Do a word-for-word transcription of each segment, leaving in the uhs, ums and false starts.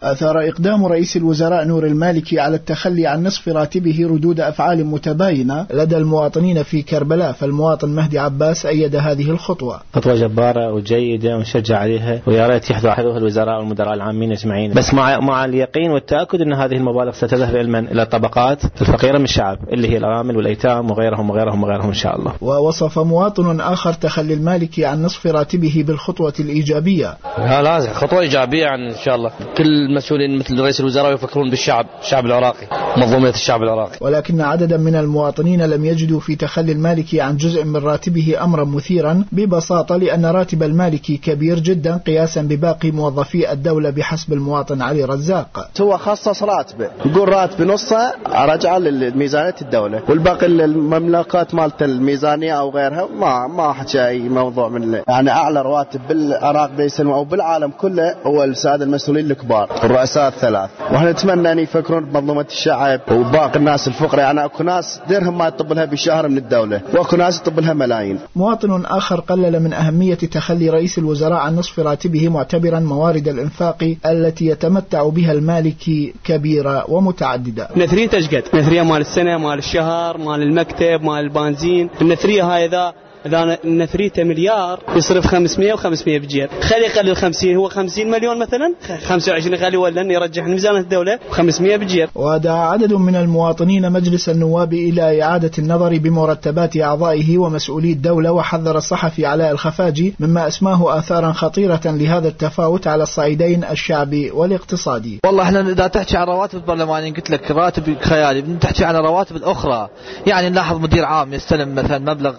أثار إقدام رئيس الوزراء نور المالكي على التخلي عن نصف راتبه ردود أفعال متباينة لدى المواطنين في كربلاء، فالمواطن مهدي عباس أيد هذه الخطوة. خطوة جبارة وجيدة ونشجع عليها، ويا ريت يحضرها الوزراء والمدراء العامين أجمعين، بس مع مع اليقين والتأكد أن هذه المبالغ ستذهب علما إلى الطبقات الفقيرة من الشعب اللي هي الأرامل والأيتام وغيرهم وغيرهم وغيرهم إن شاء الله. ووصف مواطن آخر تخلي المالكي عن نصف راتبه بالخطوة الإيجابية. لا لازم خطوة إيجابية عن إن شاء الله. كل المسؤولين مثل رئيس الوزراء يفكرون بالشعب، الشعب العراقي، منظومة الشعب العراقي. ولكن عددا من المواطنين لم يجدوا في تخلي المالكي عن جزء من راتبه أمرا مثيرا، ببساطة لأن راتب المالكي كبير جدا قياسا بباقي موظفي الدولة بحسب المواطن علي رزاق. هو خصص راتبه، يقول راتب نصه رجع لميزانية الدولة، والباقي المملكات مالت الميزانية أو غيرها ما ما حكى أي موضوع من يعني أعلى رواتب بالعراق بيسلم أو بالعالم كله هو السادة المسؤولين الكبار الرؤساء الثلاث، وإحنا نتمنى أن يفكرون بمنظومة الشعب وباقي الناس الفقراء. يعني أكو ناس درهم ما يطب لها بشهر من الدولة، وأكو ناس يطب لها ملايين. مواطن آخر قلل من أهمية تخلي رئيس الوزراء عن نصف راتبه، معتبرا موارد الإنفاق التي يتمتع بها المالكي كبيرة ومتعددة. نثرية تشقد، نثرية مال السنة، مال الشهر، مال المكتب، مال البنزين. النثرية هاي ذا إذا نثريته مليار يصرف خمسمية وخمسمية بجيب، خلي يقلل خمسين، هو خمسين مليون مثلا، خمسة وعشرين خلي ولا يرجح ميزانية الدولة خمسمية بجيب. ودعا عدد من المواطنين مجلس النواب إلى إعادة النظر بمرتبات أعضائه ومسؤولي الدولة، وحذر الصحفي علاء الخفاجي مما اسماه آثارا خطيرة لهذا التفاوت على الصعيدين الشعبي والاقتصادي. والله احنا إذا تحكي عن رواتب البرلمانيين قلت لك راتب خيالي، بنحكي عن رواتب الأخرى. يعني نلاحظ مدير عام يستلم مثلا مبلغ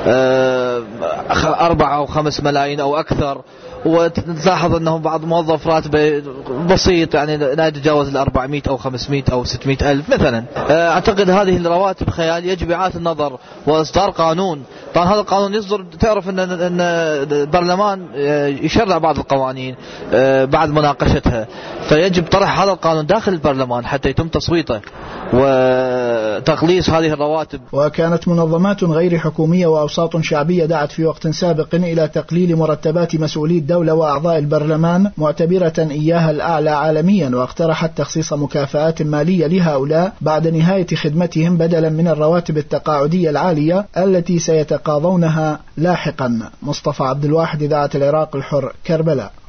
أربعة أو خمس ملايين أو أكثر، وتلاحظ أنه بعض موظف راتبه بسيط يعني لا يتجاوز الأربعمائة أو خمسمائة أو ستمائة ألف مثلا. أعتقد هذه الرواتب خيال، يجب إعادة النظر وإصدار قانون. طبعا هذا القانون يصدر، تعرف أن البرلمان يشرع بعض القوانين بعد مناقشتها، فيجب طرح هذا القانون داخل البرلمان حتى يتم تصويته وتقليص هذه الرواتب. وكانت منظمات غير حكومية وأوساط شعبية دعت في وقت سابق إلى تقليل مرتبات مسؤولي الدولة وأعضاء البرلمان، معتبرة إياها الأعلى عالميا، واقترحت تخصيص مكافآت مالية لهؤلاء بعد نهاية خدمتهم بدلا من الرواتب التقاعدية العالية التي سيتقاضونها لاحقا. مصطفى عبد الواحد، إذاعة العراق الحر، كربلاء.